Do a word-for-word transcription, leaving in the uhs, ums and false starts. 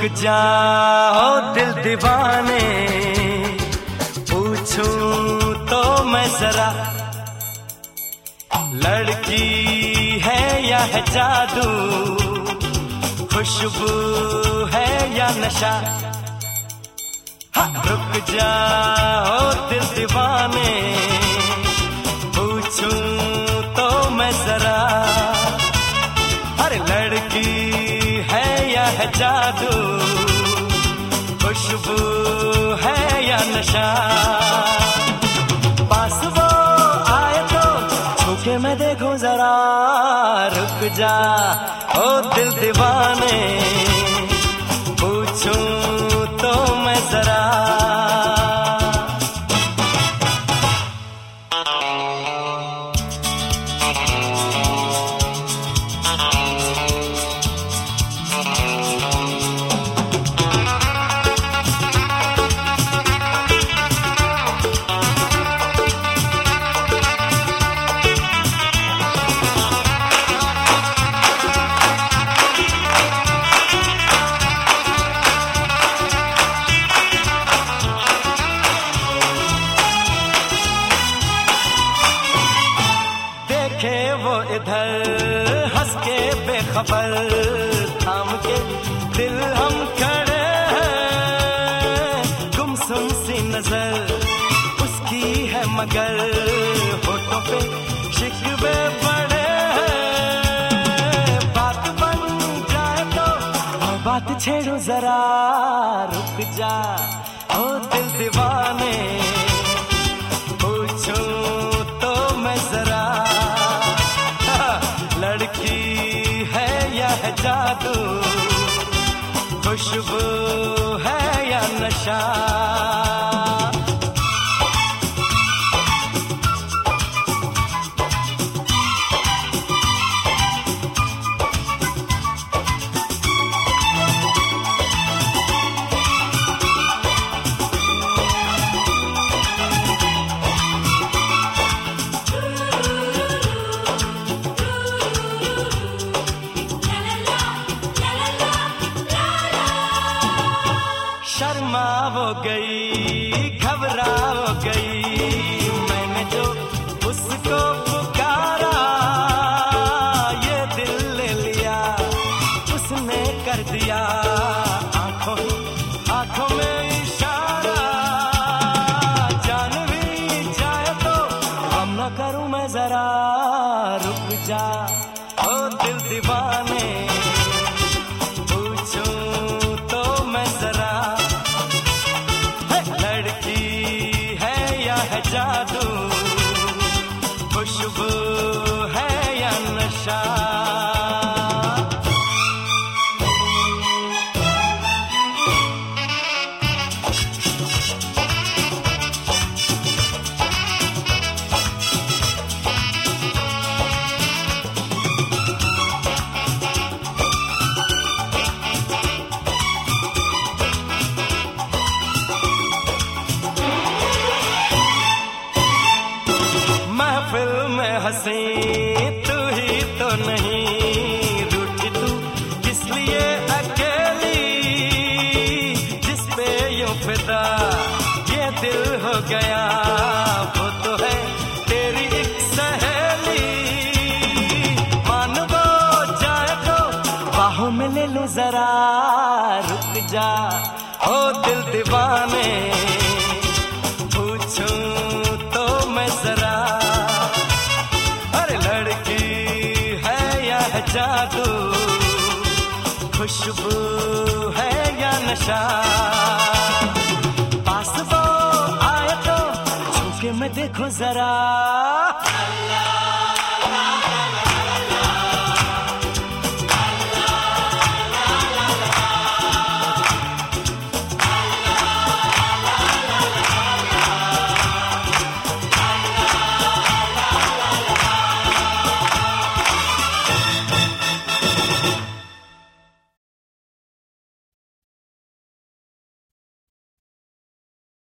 रुक जाओ दिल दीवाने, पूछूं तो मैं जरा, लड़की है या है जादू, खुशबू है या नशा। हाँ, रुक जाओ दिल दीवाने, पूछूं तो मैं जरा, अरे लड़की है या है जादू, खुशबू है या नशा। पास वो आए तो छूके मैं देखूं जरा, रुक जा ओ दिल दीवाने, पूछूं तो मैं जरा। वो इधर हंस के बेखबर, थाम के दिल हम खड़े हैं, गुमसुम सी नजर उसकी है मगर होठों पे शिकवे पड़े हैं। बात बन जाए तो मैं बात छेड़ू जरा, रुक जा ओ दिल दीवाने, पूछूं तो मैं जरा, लड़की है या है जादू, खुशबू है या नशा। शर्मा वो गई, घबरा वो गई, मैंने जो उसको पुकारा, ये दिल ले लिया उसने कर दिया, आंखों आंखों में इशारा। जान भी जाए तो हम न करूं मैं जरा, रुक जा ओ दिल दीवाने, पूछूं तो मैं जरा, जादू, खुशबू है या नशा। महफिल में हंसी तू ही तो नहीं, रूठी तू किस लिए अकेली, जिस पे यूं फिदा ये दिल हो गया, वो तो है तेरी एक सहेली। मान वो जाए तो बाहों में ले लूं जरा, रुक जा ओ दिल दीवाने, पूछूं तो मैं जरा, जादू, खुशबू है या नशा। पास वो आए तो छूके मैं देखूं जरा।